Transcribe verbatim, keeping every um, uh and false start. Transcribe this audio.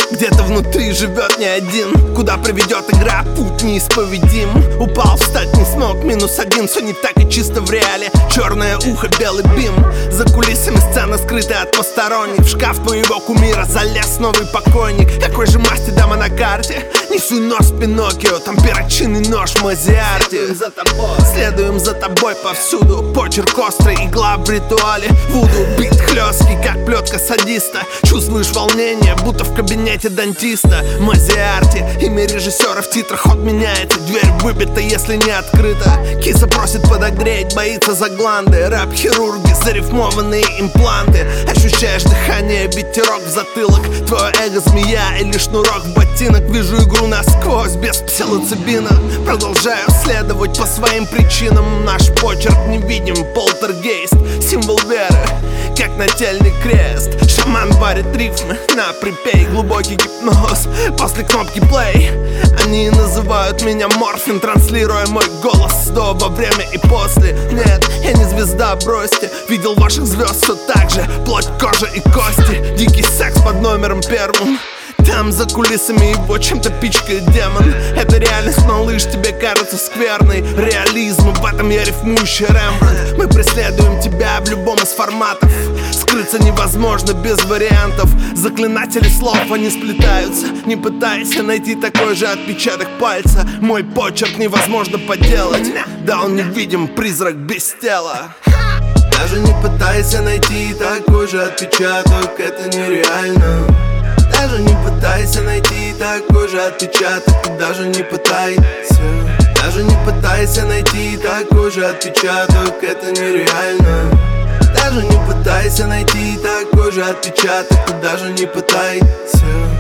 Где-то внутри живет не один. Куда приведет игра, путь неисповедим. Упал, встать не смог, минус один. Все не так и чисто в реале. Черное ухо, белый бим. За кулисами сцена скрытая от посторонних. В шкаф твоего кумира залез новый покойник. Какой же масти дама на карте? Несу нос Пиноккио, там перочинный нож Мазиарти. Следуем за тобой, следуем за тобой повсюду. Почерк острый, игла в ритуале Вуду, бит хлесткий, как плетка садиста. Чувствуешь волнение, будто в кабинете дантиста. Мазиарти, имя режиссера в титрах отменяется. Дверь выбита, если не открыта. Киса просит подогреть, боится за гланды. Рэп-хирурги, зарифмованные импланты. Ощущаешь дыхание, ветерок в затылок. Твое эго змея или шнурок в ботинок. Вижу игру насквозь, без псилоцибина. Продолжаю следовать по своим причинам. Наш почерк невидим, полтергейст. Символ веры, как нательный крест. Шаман варит рифмы на припей. Глубокий гипноз после кнопки плей. Они называют меня Морфин, транслируя мой голос до, во время и после. Нет, я не звезда, бросьте. Видел ваших звезд все так же. Плоть, кожа и кости. Дикий секс под номером первым. Там за кулисами его чем-то пичкает демон. Это реальность, малыш, тебе кажется скверной. Реализм, в этом я рифмующий Рембрандт. Мы преследуем тебя в любом из форматов. Скрыться невозможно без вариантов. Заклинатели слов, они сплетаются. Не пытайся найти такой же отпечаток пальца. Мой почерк невозможно подделать. Да, он невидим, призрак без тела. Даже не пытайся найти такой же отпечаток, это нереально. Даже не пытайся найти такой же отпечаток, и даже не пытайся. Даже не пытайся найти такой же отпечаток, это нереально. Даже не пытайся найти такой же отпечаток, и даже не пытайся.